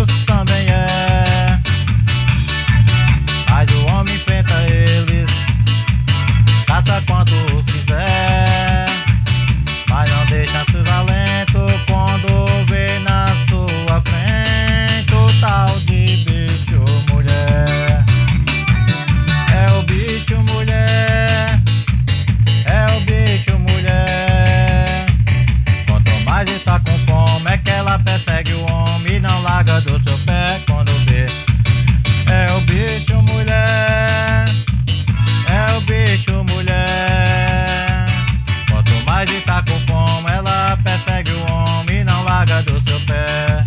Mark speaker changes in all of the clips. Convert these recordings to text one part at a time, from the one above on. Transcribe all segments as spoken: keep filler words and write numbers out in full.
Speaker 1: bichos também é, mas o homem enfrenta eles, caça quanto quiser, mas não deixa ser valento quando vê na sua frente o tal de bicho mulher. É o bicho mulher, é o bicho mulher. Quanto mais está com fome é que ela persegue o homem e não larga do seu pé quando vê. É o bicho mulher, é o bicho mulher. Quanto mais está com fome ela persegue o homem e não larga do seu pé.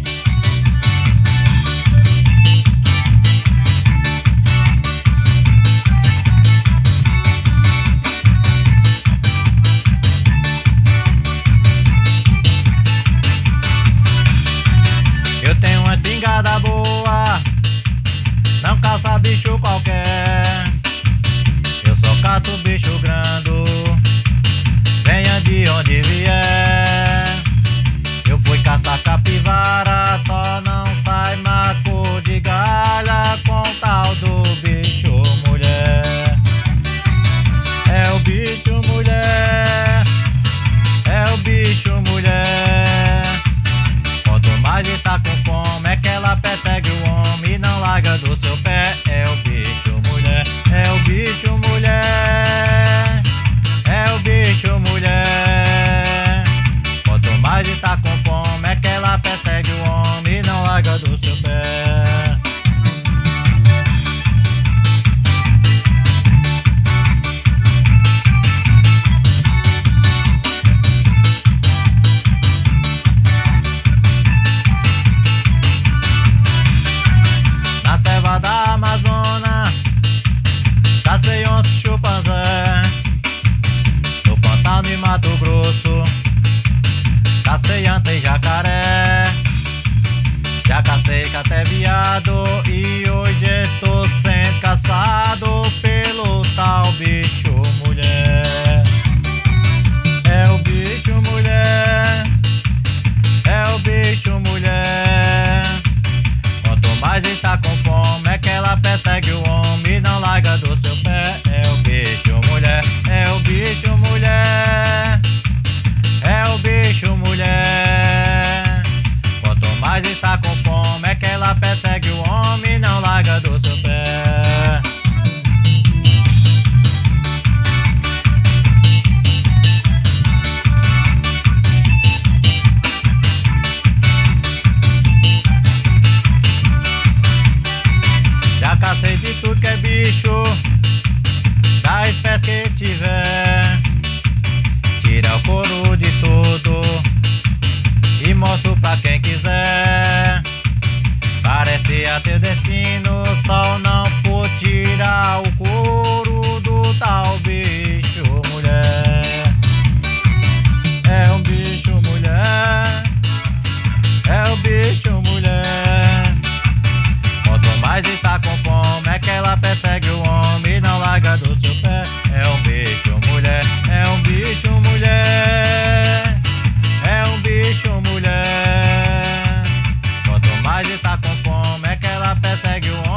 Speaker 1: Eu tenho uma espingarda boa, não caça bicho qualquer. Eu só caço bicho grande, venha de onde vier. Eu fui caçar capivara, só não sai maco de galha com o tal do bicho mulher. É o bicho mulher, é o bicho mulher. Quanto mais está com fome é que ela persegue o homem e não larga do seu pé. É o bicho mulher, é o bicho mulher, é o bicho mulher. Quanto mais está com fome é que ela persegue o homem e não larga do seu pé. Na selva da Amazônia cacei onça e chimpanzé. No Pantanal e Mato Grosso cacei anta e jacaré. Já cacei até viado e hoje estou sendo caçado pelo tal bicho mulher. É o bicho mulher, é o bicho mulher. Quanto mais está com fome é que ela persegue o homem e não larga do seu pé. É o bicho mulher, é o bicho mulher, é o bicho mulher. Quanto mais está com fome é que ela persegue o homem e não larga do seu pé. Já cacei de tudo que é bicho, da espécie que tiver. Tira o couro de tudo e mostro pra quem quiser. Parece até destino, só não por tirar o couro do tal bicho mulher. É um bicho mulher, é o bicho mulher. Quanto mais está com fome é que ela persegue o homem e não larga do seu pé. É um bicho mulher, é um bicho mulher, é um bicho mulher. Quanto mais está com fome é que ela persegue o homem